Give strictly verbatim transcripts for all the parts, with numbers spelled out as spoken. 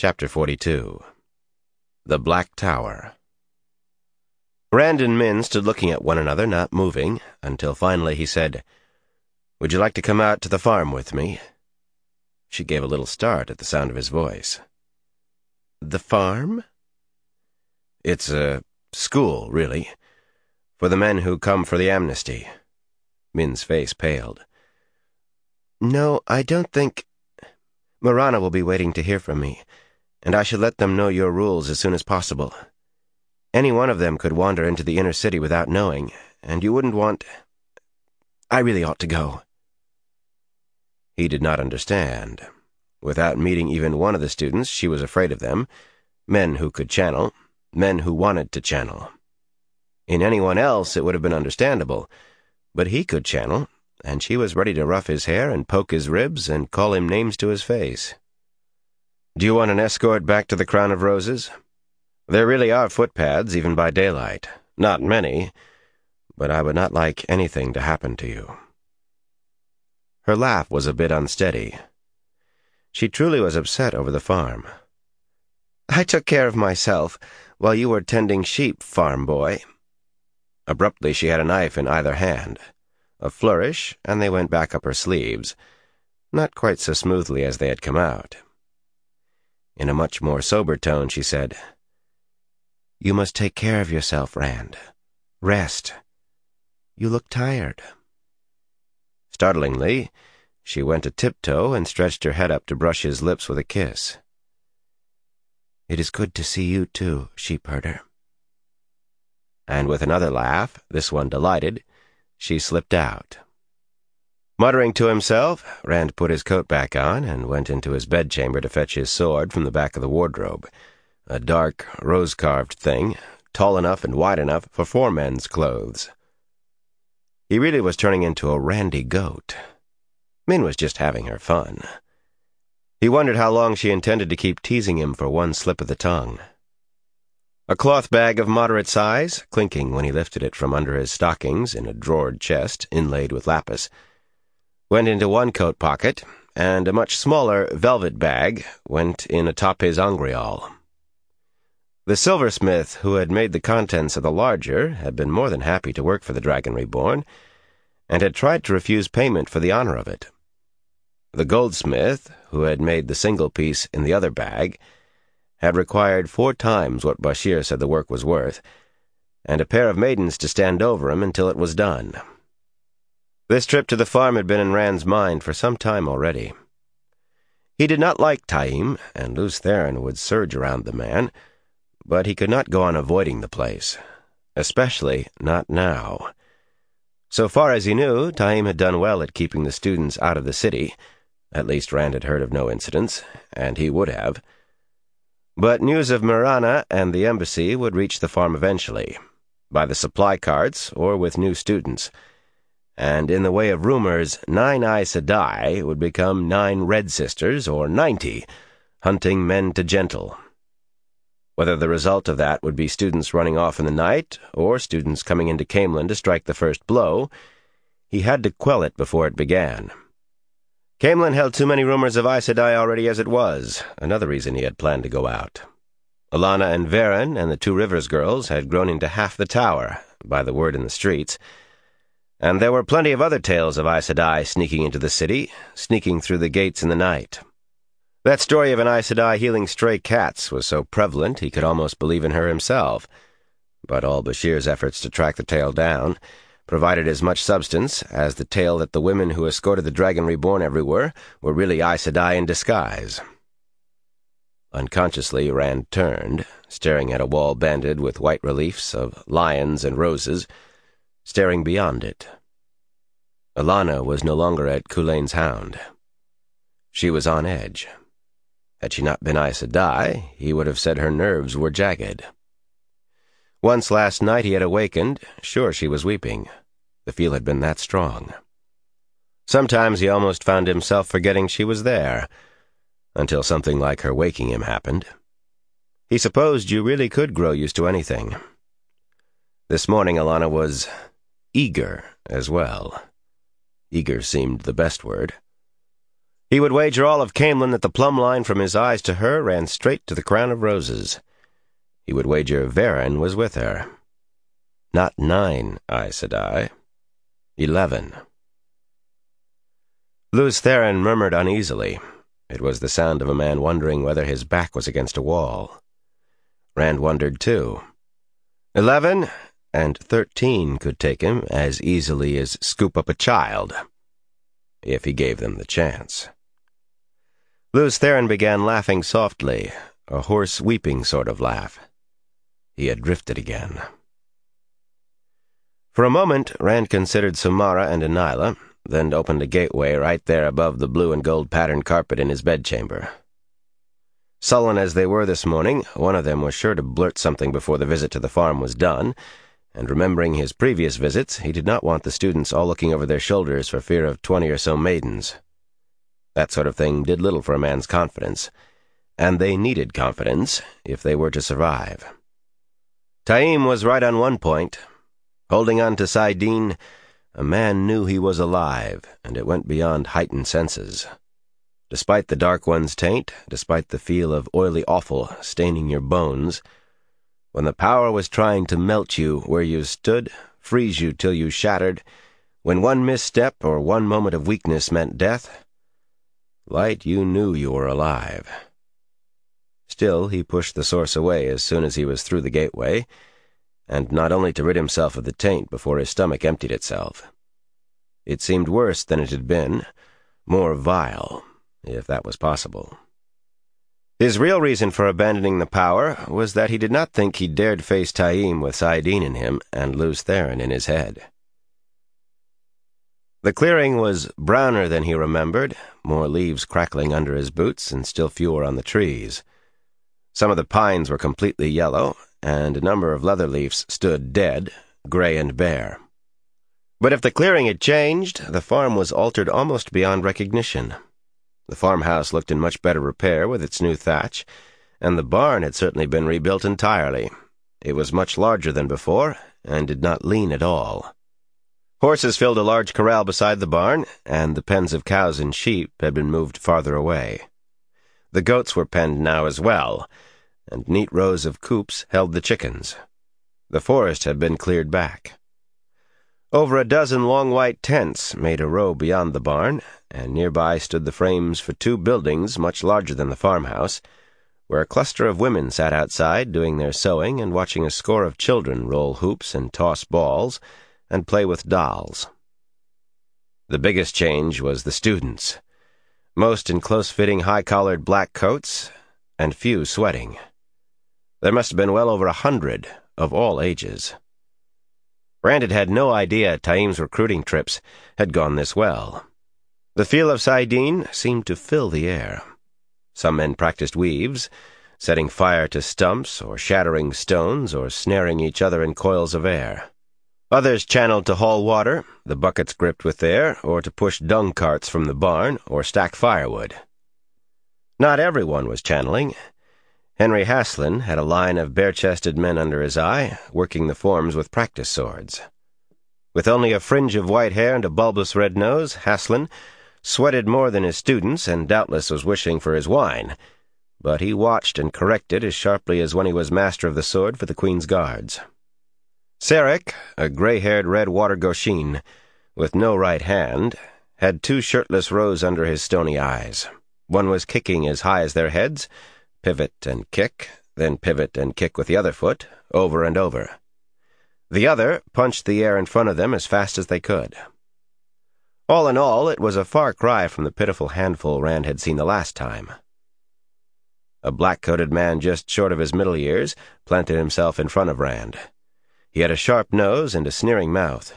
Chapter forty-two. The Black Tower. Rand and Min stood looking at one another, not moving, until finally he said, "Would you like to come out to the farm with me?" She gave a little start at the sound of his voice. "The farm?" "It's a school, really, for the men who come for the amnesty." Min's face paled. "No, I don't think... Marana will be waiting to hear from me, and I should let them know your rules as soon as possible. Any one of them could wander into the inner city without knowing, and you wouldn't want... I really ought to go." He did not understand. Without meeting even one of the students, she was afraid of them, men who could channel, men who wanted to channel. In anyone else it would have been understandable, but he could channel, and she was ready to rough his hair and poke his ribs and call him names to his face. "Do you want an escort back to the Crown of Roses? There really are footpaths, even by daylight. Not many, but I would not like anything to happen to you." Her laugh was a bit unsteady. She truly was upset over the farm. "I took care of myself while you were tending sheep, farm boy." Abruptly she had a knife in either hand. A flourish, and they went back up her sleeves, not quite so smoothly as they had come out. In a much more sober tone she said, "You must take care of yourself, Rand. Rest. You look tired." Startlingly, she went a tiptoe and stretched her head up to brush his lips with a kiss. "It is good to see you too, sheepherder." And with another laugh, this one delighted, she slipped out. Muttering to himself, Rand put his coat back on and went into his bedchamber to fetch his sword from the back of the wardrobe, a dark, rose-carved thing, tall enough and wide enough for four men's clothes. He really was turning into a randy goat. Min was just having her fun. He wondered how long she intended to keep teasing him for one slip of the tongue. A cloth bag of moderate size, clinking when he lifted it from under his stockings in a drawered chest inlaid with lapis, went into one coat pocket, and a much smaller velvet bag went in atop his angreal. The silversmith who had made the contents of the larger had been more than happy to work for the Dragon Reborn, and had tried to refuse payment for the honor of it. The goldsmith, who had made the single piece in the other bag, had required four times what Bashir said the work was worth, and a pair of maidens to stand over him until it was done. This trip to the farm had been in Rand's mind for some time already. He did not like Taim, and Lews Therin would surge around the man, but he could not go on avoiding the place, especially not now. So far as he knew, Taim had done well at keeping the students out of the city. At least Rand had heard of no incidents, and he would have. But news of Marana and the embassy would reach the farm eventually, by the supply carts or with new students, and in the way of rumors, nine Aes Sedai would become nine Red Sisters, or ninety, hunting men to gentle. Whether the result of that would be students running off in the night, or students coming into Caemlyn to strike the first blow, he had to quell it before it began. Caemlyn held too many rumors of Aes Sedai already as it was, another reason he had planned to go out. Alanna and Verin and the Two Rivers girls had grown into half the tower, by the word in the streets, and there were plenty of other tales of Aes Sedai sneaking into the city, sneaking through the gates in the night. That story of an Aes Sedai healing stray cats was so prevalent he could almost believe in her himself, but all Bashir's efforts to track the tale down provided as much substance as the tale that the women who escorted the Dragon Reborn everywhere were really Aes Sedai in disguise. Unconsciously, Rand turned, staring at a wall banded with white reliefs of lions and roses, staring beyond it. Alanna was no longer at Culain's hound. She was on edge. Had she not been Aes Sedai, he would have said her nerves were jagged. Once last night he had awakened, sure she was weeping. The feel had been that strong. Sometimes he almost found himself forgetting she was there, until something like her waking him happened. He supposed you really could grow used to anything. This morning Alanna was eager as well. Eager seemed the best word. He would wager all of Camelin that the plumb line from his eyes to her ran straight to the crown of roses. He would wager Verin was with her. Not nine, Aes Sedai. Eleven. Lews Therin murmured uneasily. It was the sound of a man wondering whether his back was against a wall. Rand wondered, too. Eleven and thirteen could take him as easily as scoop up a child, if he gave them the chance. Lews Therin began laughing softly, a hoarse, weeping sort of laugh. He had drifted again. For a moment, Rand considered Sumara and Anila, then opened a gateway right there above the blue and gold patterned carpet in his bedchamber. Sullen as they were this morning, one of them was sure to blurt something before the visit to the farm was done, and remembering his previous visits, he did not want the students all looking over their shoulders for fear of twenty or so maidens. That sort of thing did little for a man's confidence, and they needed confidence if they were to survive. Taim was right on one point. Holding on to saidin, a man knew he was alive, and it went beyond heightened senses. Despite the Dark One's taint, despite the feel of oily offal staining your bones, when the power was trying to melt you where you stood, freeze you till you shattered, when one misstep or one moment of weakness meant death, Light, you knew you were alive. Still, he pushed the source away as soon as he was through the gateway, and not only to rid himself of the taint before his stomach emptied itself. It seemed worse than it had been, more vile, if that was possible. His real reason for abandoning the power was that he did not think he dared face Taim with saidin in him and Lews Therin in his head. The clearing was browner than he remembered, more leaves crackling under his boots and still fewer on the trees. Some of the pines were completely yellow, and a number of leatherleafs stood dead, gray and bare. But if the clearing had changed, the farm was altered almost beyond recognition. The farmhouse looked in much better repair with its new thatch, and the barn had certainly been rebuilt entirely. It was much larger than before, and did not lean at all. Horses filled a large corral beside the barn, and the pens of cows and sheep had been moved farther away. The goats were penned now as well, and neat rows of coops held the chickens. The forest had been cleared back. Over a dozen long white tents made a row beyond the barn, and nearby stood the frames for two buildings much larger than the farmhouse, where a cluster of women sat outside doing their sewing and watching a score of children roll hoops and toss balls and play with dolls. The biggest change was the students, most in close-fitting high-collared black coats, and few sweating. There must have been well over a hundred, of all ages. Rand had had no idea Taim's recruiting trips had gone this well. The feel of saidin seemed to fill the air. Some men practiced weaves, setting fire to stumps, or shattering stones, or snaring each other in coils of air. Others channeled to haul water, the buckets gripped with air, or to push dung carts from the barn, or stack firewood. Not everyone was channeling. Henry Haslin had a line of bare-chested men under his eye, working the forms with practice swords. With only a fringe of white hair and a bulbous red nose, Haslin sweated more than his students and doubtless was wishing for his wine, but he watched and corrected as sharply as when he was master of the sword for the Queen's Guards. Sarek, a gray-haired red water Goshin, with no right hand, had two shirtless rows under his stony eyes. One was kicking as high as their heads, pivot and kick, then pivot and kick with the other foot, over and over. The other punched the air in front of them as fast as they could. All in all, it was a far cry from the pitiful handful Rand had seen the last time. A black-coated man just short of his middle years planted himself in front of Rand. He had a sharp nose and a sneering mouth.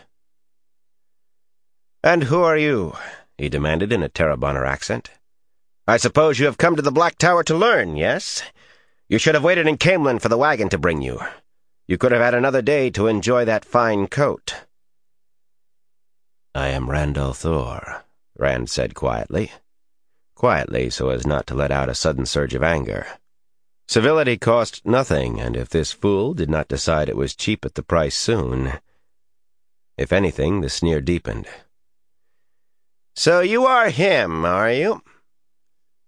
"And who are you?" he demanded in a Tarabonner accent. "I suppose you have come to the Black Tower to learn, yes? You should have waited in Camelin for the wagon to bring you. You could have had another day to enjoy that fine coat." "I am Rand al'Thor," Rand said quietly. Quietly so as not to let out a sudden surge of anger. Civility cost nothing, and if this fool did not decide it was cheap at the price soon... If anything, the sneer deepened. "So you are him, are you?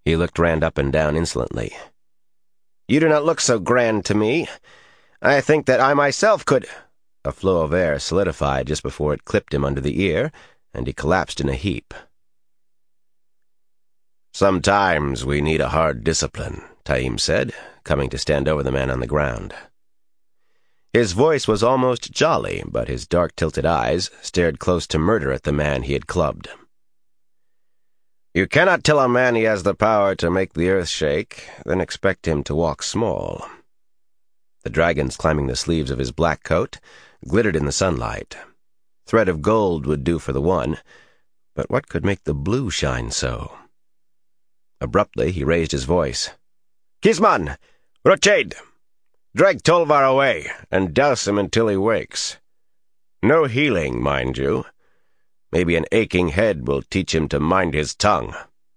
He looked Rand up and down insolently. "You do not look so grand to me. I think that I myself could—" A flow of air solidified just before it clipped him under the ear, and he collapsed in a heap. "Sometimes we need a hard discipline," Taim said, coming to stand over the man on the ground. His voice was almost jolly, but his dark tilted eyes stared close to murder at the man he had clubbed. "You cannot tell a man he has the power to make the earth shake, then expect him to walk small." The dragons climbing the sleeves of his black coat glittered in the sunlight. Thread of gold would do for the one, but what could make the blue shine so? Abruptly, he raised his voice. "Kisman! Rochade! Drag Tolvar away, and douse him until he wakes. No healing, mind you. Maybe an aching head will teach him to mind his tongue."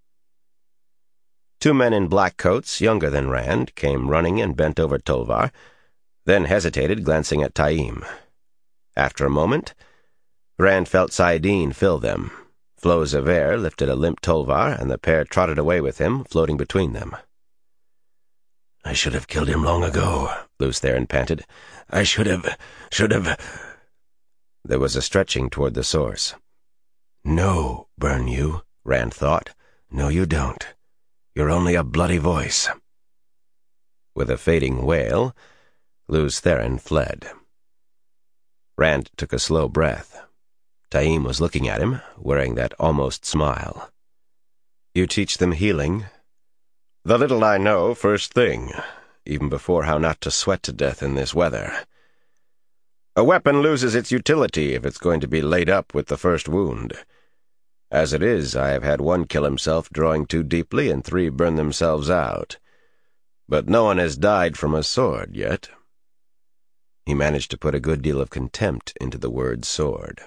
Two men in black coats, younger than Rand, came running and bent over Tolvar, then hesitated, glancing at Taim. After a moment, Rand felt Saidin fill them. Flows of air lifted a limp Tolvar, and the pair trotted away with him, floating between them. "I should have killed him long ago," Lews Therin panted. "I should have, should have—" There was a stretching toward the source. "No, burn you," Rand thought. "No, you don't. You're only a bloody voice." With a fading wail, Lews Therin fled. Rand took a slow breath. Taim was looking at him, wearing that almost smile. "You teach them healing?" "The little I know first thing, even before how not to sweat to death in this weather. A weapon loses its utility if it's going to be laid up with the first wound. As it is, I have had one kill himself drawing too deeply and three burn themselves out. But no one has died from a sword yet." He managed to put a good deal of contempt into the word sword.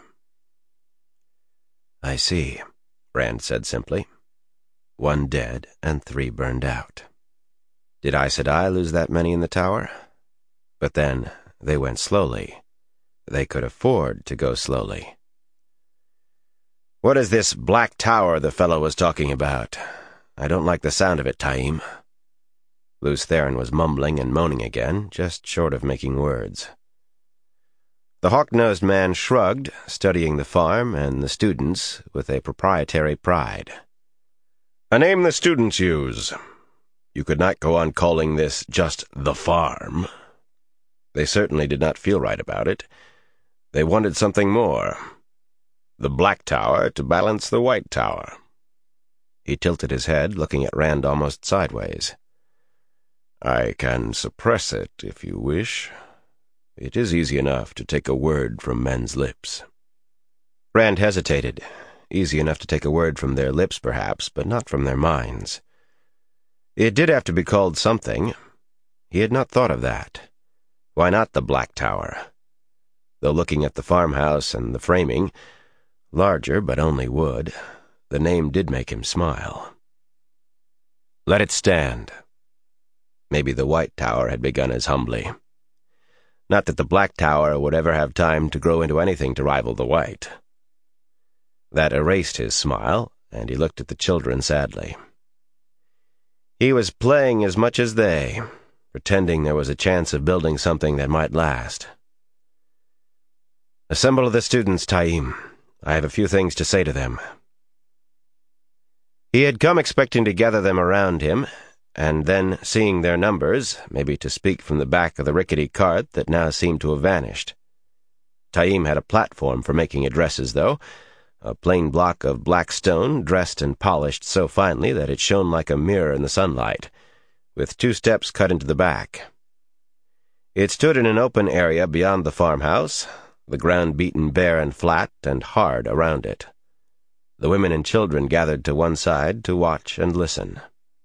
"I see," Rand said simply. "One dead and three burned out. Did Aes Sedai lose that many in the tower? But then, they went slowly. They could afford to go slowly." "What is this black tower the fellow was talking about? I don't like the sound of it, Taim." Lews Therin was mumbling and moaning again, just short of making words. The hawk-nosed man shrugged, studying the farm and the students with a proprietary pride. "A name the students use. You could not go on calling this just the farm." They certainly did not feel right about it. They wanted something more. The black tower to balance the white tower. He tilted his head, looking at Rand almost sideways. "I can suppress it, if you wish. It is easy enough to take a word from men's lips." Rand hesitated. Easy enough to take a word from their lips, perhaps, but not from their minds. It did have to be called something. He had not thought of that. Why not the Black Tower? Though looking at the farmhouse and the framing, larger but only wood, the name did make him smile. Let it stand. Maybe the White Tower had begun as humbly. Not that the Black Tower would ever have time to grow into anything to rival the White. That erased his smile, and he looked at the children sadly. He was playing as much as they, pretending there was a chance of building something that might last. "Assemble the students, Taim. I have a few things to say to them." He had come expecting to gather them around him, and then, seeing their numbers, maybe to speak from the back of the rickety cart that now seemed to have vanished. Taim had a platform for making addresses, though, a plain block of black stone, dressed and polished so finely that it shone like a mirror in the sunlight, with two steps cut into the back. It stood in an open area beyond the farmhouse, the ground beaten bare and flat and hard around it. The women and children gathered to one side to watch and listen.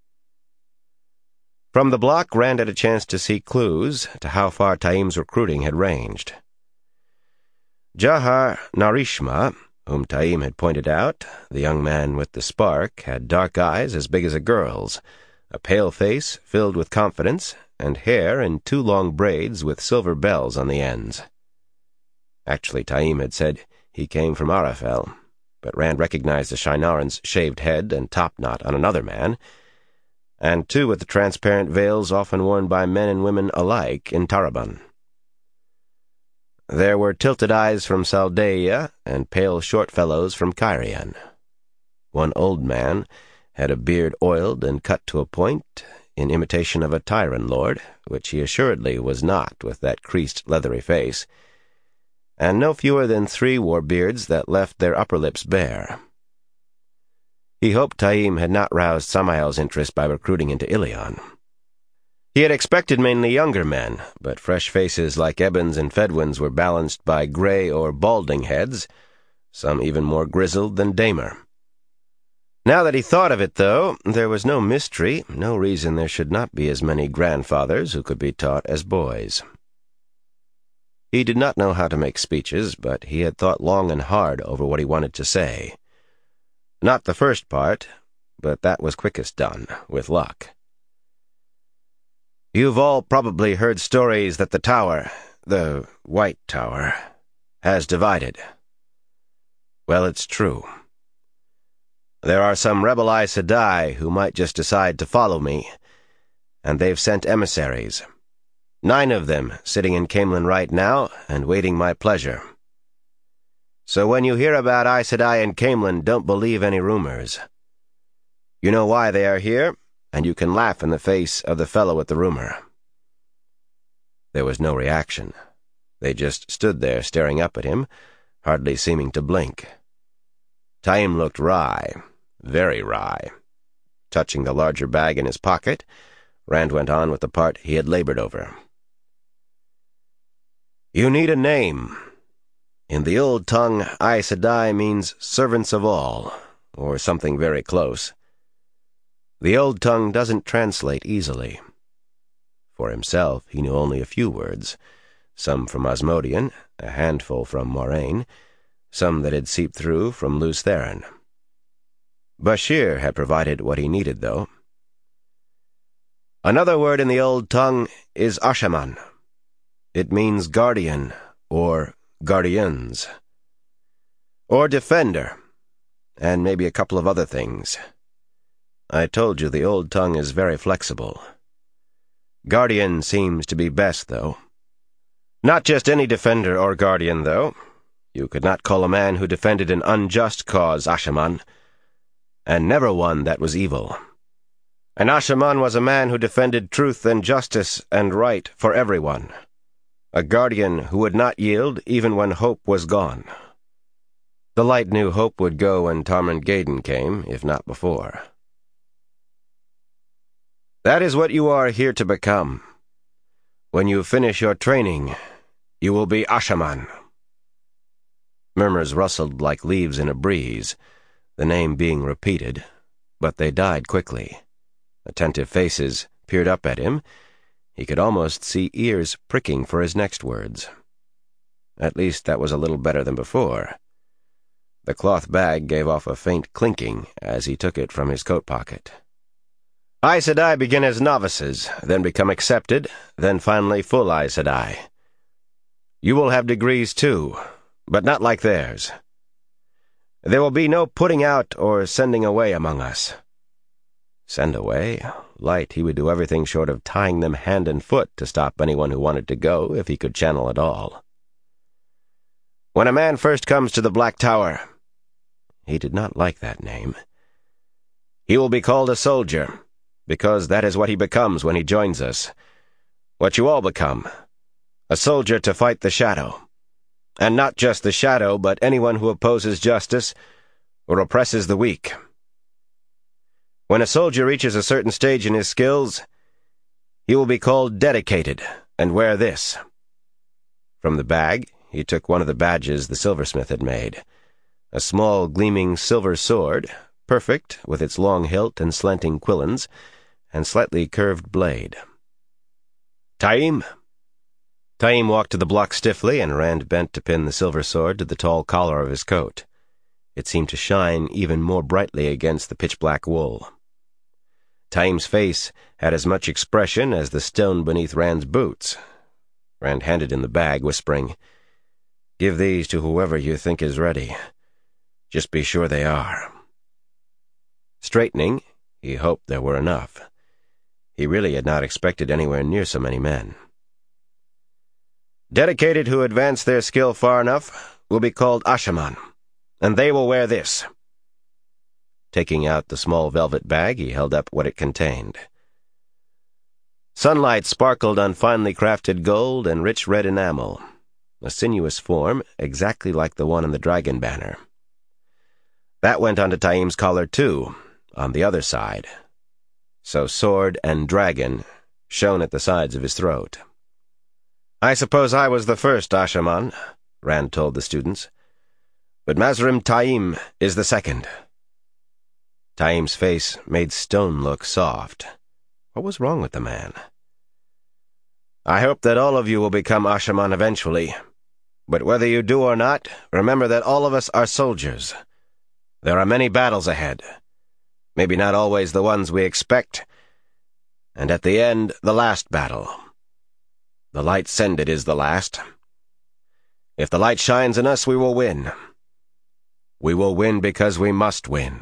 From the block, Rand had a chance to see clues to how far Taim's recruiting had ranged. Jahar Narishma, whom Taim had pointed out, the young man with the spark, had dark eyes as big as a girl's, a pale face filled with confidence, and hair in two long braids with silver bells on the ends. Actually, Taim had said he came from Arafel, but Rand recognized the Shienaran's shaved head and topknot on another man, and two with the transparent veils often worn by men and women alike in Taraban. There were tilted eyes from Saldaea and pale short fellows from Cairhien. One old man had a beard oiled and cut to a point, in imitation of a Tyran lord, which he assuredly was not with that creased leathery face, and no fewer than three wore beards that left their upper lips bare. He hoped Taim had not roused Samael's interest by recruiting into Ilion. He had expected mainly younger men, but fresh faces like Eben's and Fedwin's were balanced by gray or balding heads, some even more grizzled than Damer. Now that he thought of it, though, there was no mystery, no reason there should not be as many grandfathers who could be taught as boys. He did not know how to make speeches, but he had thought long and hard over what he wanted to say. Not the first part, but that was quickest done, with luck. You've all probably heard stories that the tower, the White Tower, has divided. Well, it's true. There are some rebel Aes Sedai who might just decide to follow me, and they've sent emissaries. Nine of them sitting in Caemlyn right now and waiting my pleasure. So when you hear about Aes Sedai in Caemlyn, don't believe any rumors. You know why they are here, and you can laugh in the face of the fellow with the rumor. There was no reaction. They just stood there staring up at him, hardly seeming to blink. Taim looked wry, very wry. Touching the larger bag in his pocket, Rand went on with the part he had labored over. You need a name. In the old tongue, Aes Sedai means servants of all, or something very close. The old tongue doesn't translate easily. For himself, he knew only a few words, some from Osmodian, a handful from Moraine, some that had seeped through from Lews Therin. Bashir had provided what he needed, though. Another word in the old tongue is Ashaman. It means guardian, or guardians, or defender, and maybe a couple of other things. I told you the old tongue is very flexible. Guardian seems to be best, though. Not just any defender or guardian, though. You could not call a man who defended an unjust cause Ashaman, and never one that was evil. An Ashaman was a man who defended truth and justice and right for everyone. A guardian who would not yield even when hope was gone. The light knew hope would go when Tarmand Gaden came, if not before. That is what you are here to become. When you finish your training, you will be Ashaman. Murmurs rustled like leaves in a breeze, the name being repeated, but they died quickly. Attentive faces peered up at him. He could almost see ears pricking for his next words. At least that was a little better than before. The cloth bag gave off a faint clinking as he took it from his coat pocket. Aes Sedai begin as novices, then become accepted, then finally full Aes Sedai. You will have degrees too, but not like theirs. There will be no putting out or sending away among us. Send away? Light, he would do everything short of tying them hand and foot to stop anyone who wanted to go, if he could channel at all. When a man first comes to the Black Tower, he did not like that name. He will be called a soldier, because that is what he becomes when he joins us. What you all become. A soldier to fight the Shadow. And not just the Shadow, but anyone who opposes justice or oppresses the weak. When a soldier reaches a certain stage in his skills, he will be called dedicated, and wear this. From the bag, he took one of the badges the silversmith had made, a small, gleaming silver sword, perfect with its long hilt and slanting quillons, and slightly curved blade. Taim? Taim walked to the block stiffly, and Rand bent to pin the silver sword to the tall collar of his coat. It seemed to shine even more brightly against the pitch-black wool. Taim's face had as much expression as the stone beneath Rand's boots. Rand handed him the bag, whispering, "Give these to whoever you think is ready. Just be sure they are." Straightening, he hoped there were enough. He really had not expected anywhere near so many men. Dedicated who advance their skill far enough will be called Ashaman, and they will wear this. Taking out the small velvet bag, he held up what it contained. Sunlight sparkled on finely crafted gold and rich red enamel, a sinuous form exactly like the one on the dragon banner. That went onto Taim's collar too, on the other side, so sword and dragon shone at the sides of his throat. I suppose I was the first Ashaman, Rand told the students, but Mazrim Taim is the second. Taim's face made Stone look soft. What was wrong with the man? I hope that all of you will become Ashaman eventually, but whether you do or not, remember that all of us are soldiers. There are many battles ahead, maybe not always the ones we expect, and at the end, the last battle. The light sended is the last. If the light shines in us, we will win. We will win because we must win.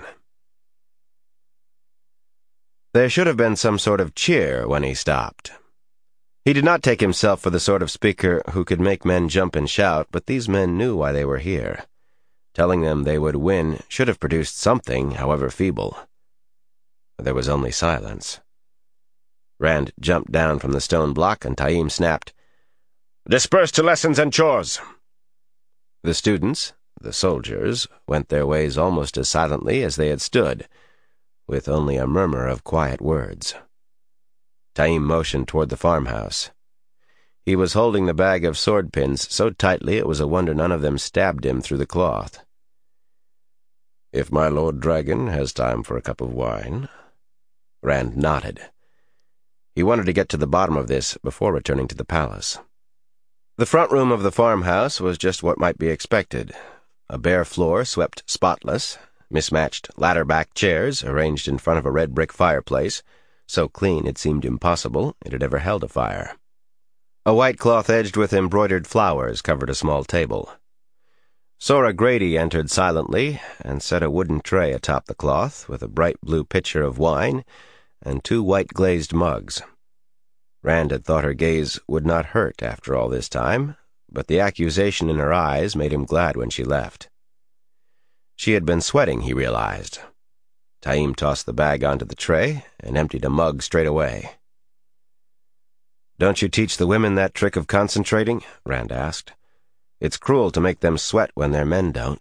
There should have been some sort of cheer when he stopped. He did not take himself for the sort of speaker who could make men jump and shout, but these men knew why they were here. Telling them they would win should have produced something, however feeble. There was only silence. Rand jumped down from the stone block, and Taim snapped, "Disperse to lessons and chores!" The students, the soldiers, went their ways almost as silently as they had stood, with only a murmur of quiet words. Taim motioned toward the farmhouse. He was holding the bag of sword pins so tightly it was a wonder none of them stabbed him through the cloth. "If my Lord Dragon has time for a cup of wine." Rand nodded. He wanted to get to the bottom of this before returning to the palace. The front room of the farmhouse was just what might be expected. A bare floor swept spotless, mismatched ladder-back chairs arranged in front of a red brick fireplace, so clean it seemed impossible it had ever held a fire. A white cloth edged with embroidered flowers covered a small table. Sora Grady entered silently and set a wooden tray atop the cloth with a bright blue pitcher of wine and two white glazed mugs. Rand had thought her gaze would not hurt after all this time, but the accusation in her eyes made him glad when she left. She had been sweating, he realized. Taim tossed the bag onto the tray and emptied a mug straight away. "Don't you teach the women that trick of concentrating?" Rand asked. "It's cruel to make them sweat when their men don't."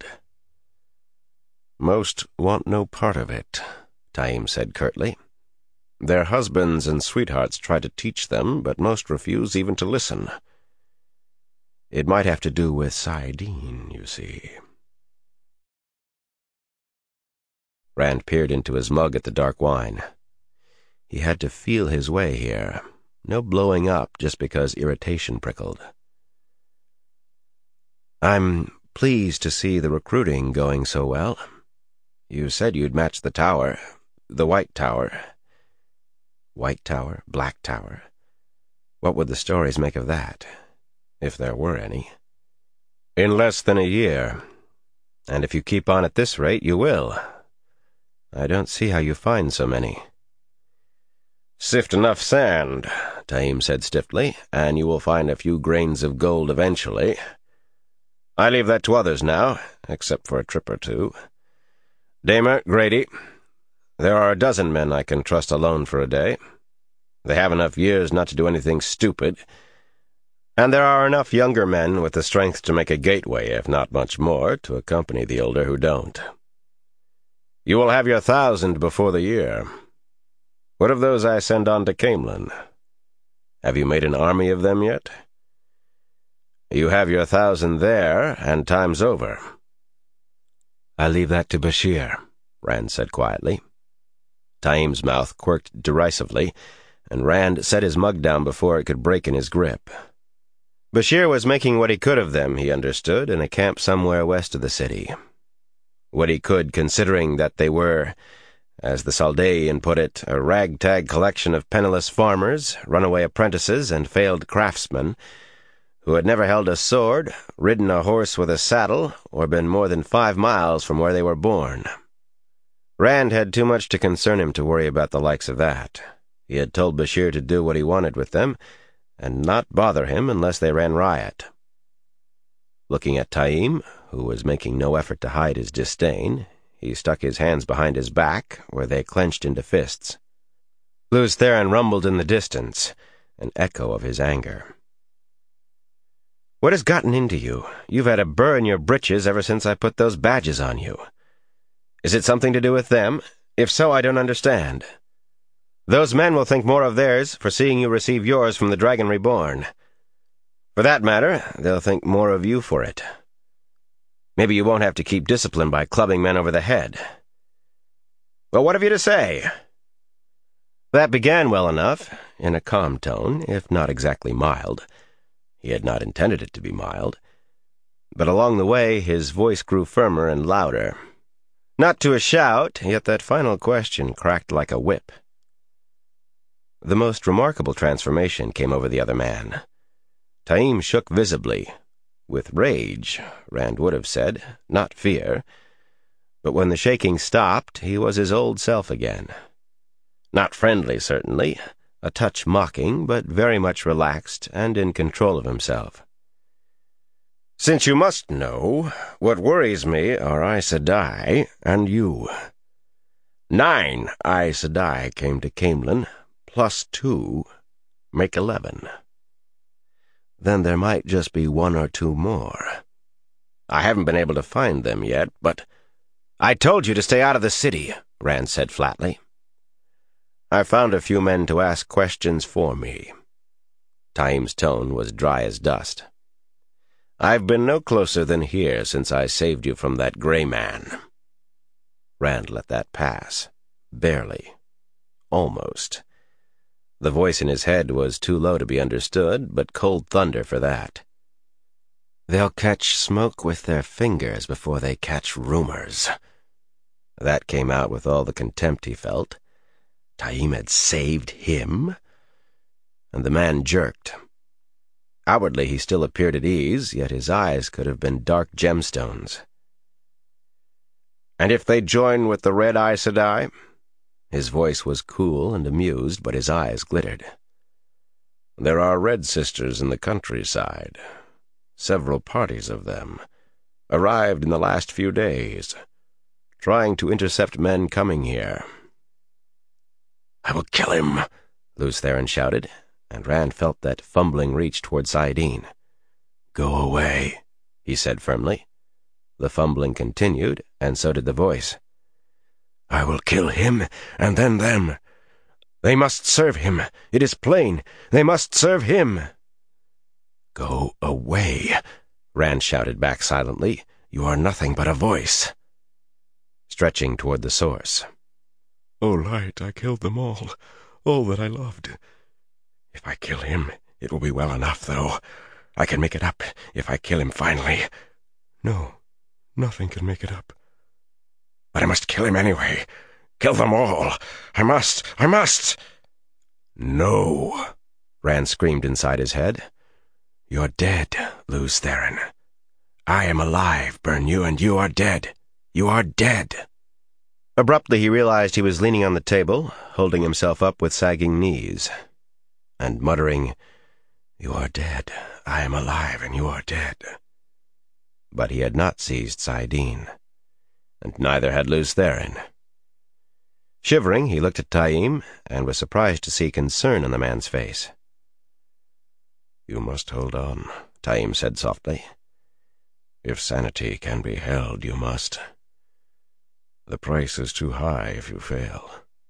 "Most want no part of it," Taim said curtly. "Their husbands and sweethearts try to teach them, but most refuse even to listen. It might have to do with Saidin, you see." Rand peered into his mug at the dark wine. He had to feel his way here. No blowing up just because irritation prickled. "I'm pleased to see the recruiting going so well. You said you'd match the tower, the White Tower." White Tower, Black Tower. What would the stories make of that, if there were any? "In less than a year. And if you keep on at this rate, you will. I don't see how you find so many." "Sift enough sand," Taim said stiffly, "and you will find a few grains of gold eventually. I leave that to others now, except for a trip or two. Damer, Grady, there are a dozen men I can trust alone for a day. They have enough years not to do anything stupid, and there are enough younger men with the strength to make a gateway, if not much more, to accompany the older who don't. You will have your thousand before the year. What of those I send on to Caemlyn? Have you made an army of them yet? You have your thousand there, and time's over." "I leave that to Bashir," Rand said quietly. Taim's mouth quirked derisively, and Rand set his mug down before it could break in his grip. Bashir was making what he could of them, he understood, in a camp somewhere west of the city. What he could, considering that they were, as the Saldaean put it, a ragtag collection of penniless farmers, runaway apprentices, and failed craftsmen, who had never held a sword, ridden a horse with a saddle, or been more than five miles from where they were born. Rand had too much to concern him to worry about the likes of that. He had told Bashir to do what he wanted with them, and not bother him unless they ran riot. Looking at Taim, who was making no effort to hide his disdain, he stuck his hands behind his back, where they clenched into fists. Lews Therin rumbled in the distance, an echo of his anger. "What has gotten into you? You've had a burr in your britches ever since I put those badges on you. Is it something to do with them? If so, I don't understand. Those men will think more of theirs for seeing you receive yours from the Dragon Reborn. For that matter, they'll think more of you for it. Maybe you won't have to keep discipline by clubbing men over the head. Well, what have you to say?" That began well enough, in a calm tone, if not exactly mild. He had not intended it to be mild. But along the way, his voice grew firmer and louder. Not to a shout, yet that final question cracked like a whip. The most remarkable transformation came over the other man. Taim shook visibly, with rage, Rand would have said, not fear. But when the shaking stopped, he was his old self again. Not friendly, certainly, a touch mocking, but very much relaxed and in control of himself. "Since you must know, what worries me are Aes Sedai and you. Nine Aes Sedai came to Caemlyn, plus two, make eleven. Then there might just be one or two more. I haven't been able to find them yet, but—" "I told you to stay out of the city," Rand said flatly. "I found a few men to ask questions for me." Taim's tone was dry as dust. "I've been no closer than here since I saved you from that gray man." Rand let that pass. Barely. Almost. The voice in his head was too low to be understood, but cold thunder for that. "They'll catch smoke with their fingers before they catch rumors." That came out with all the contempt he felt. Taim had saved him? And the man jerked. Outwardly he still appeared at ease, yet his eyes could have been dark gemstones. "And if they join with the Red Aes Sedai?" His voice was cool and amused, but his eyes glittered. "There are Red Sisters in the countryside. Several parties of them. Arrived in the last few days. Trying to intercept men coming here." "I will kill him," Lews Therin shouted, and Rand felt that fumbling reach toward saidin. "Go away," he said firmly. The fumbling continued, and so did the voice. "I will kill him, and then them. They must serve him. It is plain. They must serve him." "Go away," Rand shouted back silently. "You are nothing but a voice." Stretching toward the source. "O light, I killed them all, all that I loved. If I kill him, it will be well enough, though. I can make it up if I kill him finally." "No, nothing can make it up." "But I must kill him anyway. Kill them all. I must, I must." "No," Rand screamed inside his head. "You're dead, Lews Therin. I am alive, burn you, and you are dead. You are dead." Abruptly he realized he was leaning on the table, holding himself up with sagging knees, and muttering, "You are dead. I am alive, and you are dead." But he had not seized saidin, and neither had Lews Therin. Shivering, he looked at Taim, and was surprised to see concern on the man's face. "You must hold on," Taim said softly. "If sanity can be held, you must. The price is too high if you fail."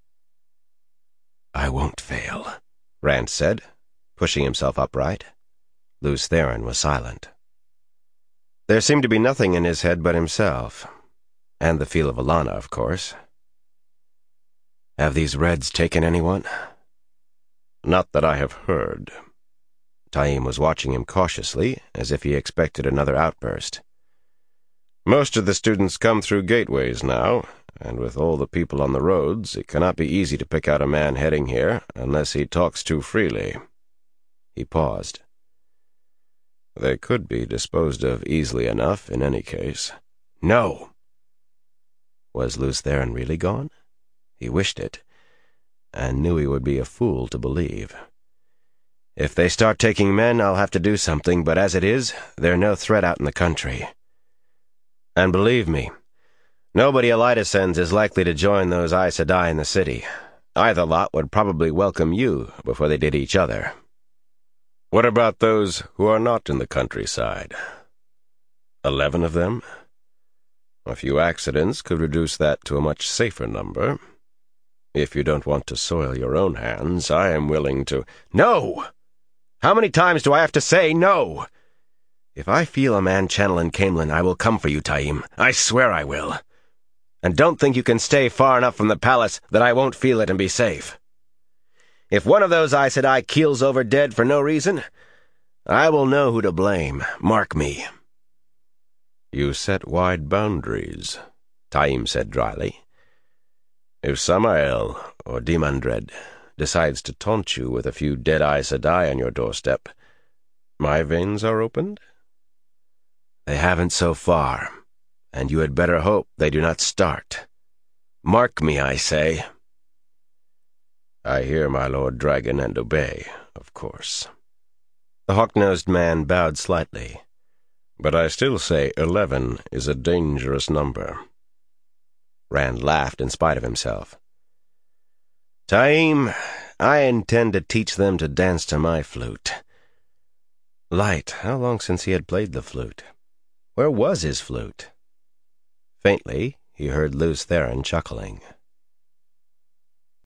"I won't fail," Rand said, pushing himself upright. Lews Therin was silent. There seemed to be nothing in his head but himself, and the feel of Alanna, of course. "Have these Reds taken anyone?" "Not that I have heard." Taim was watching him cautiously, as if he expected another outburst. "Most of the students come through gateways now, and with all the people on the roads, it cannot be easy to pick out a man heading here unless he talks too freely." He paused. "They could be disposed of easily enough in any case." "No!" Was Lews Therin really gone? He wished it, and knew he would be a fool to believe. If they start taking men, I'll have to do something, but as it is, they're no threat out in the country. And believe me, nobody Elyda sends is likely to join those Aes Sedai in the city. Either lot would probably welcome you before they did each other. What about those who are not in the countryside? Eleven of them? A few accidents could reduce that to a much safer number. If you don't want to soil your own hands, I am willing to— No! How many times do I have to say no? If I feel a man channeling Caemlyn, I will come for you, Taim. I swear I will. And don't think you can stay far enough from the palace that I won't feel it and be safe. If one of those Aes Sedai keels over dead for no reason, I will know who to blame. Mark me. You set wide boundaries, Taim said dryly. If Samael or Demandred decides to taunt you with a few dead Aes Sedai on your doorstep, my veins are opened? They haven't so far, and you had better hope they do not start. Mark me, I say. I hear my Lord Dragon and obey, of course. The hawk-nosed man bowed slightly. But I still say eleven is a dangerous number. Rand laughed in spite of himself. Taim, I intend to teach them to dance to my flute. Light, how long since he had played the flute? Where was his flute? Faintly, he heard Lews Therin chuckling.